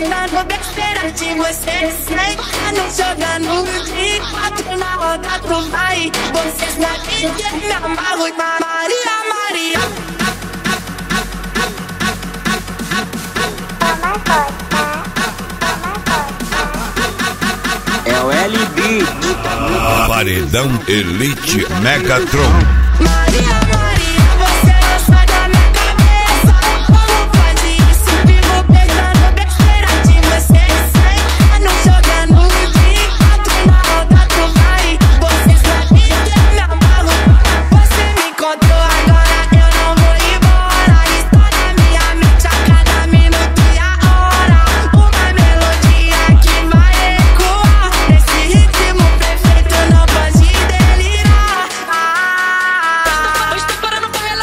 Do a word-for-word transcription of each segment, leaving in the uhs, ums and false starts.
pensando besteira de você. Sem ano jogando de quatro na roda tu vai. Vocês na vida me amarro. Maria, Maria. É o L B. Paredão Elite Megatron. Maria, Maria, você lança da minha cabeça. Como pode isso? Vivo pensando besteira de você. Sem ano jogando de quatro na roda tu vai. Vocês na vida me amarro. Você me encontrou agora, eu não vou embora. Está na minha mente a cada minuto e a hora. Uma melodia que vai ecoar. Nesse ritmo perfeito não pode delirar.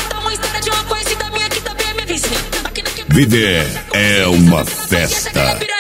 Viver é uma festa.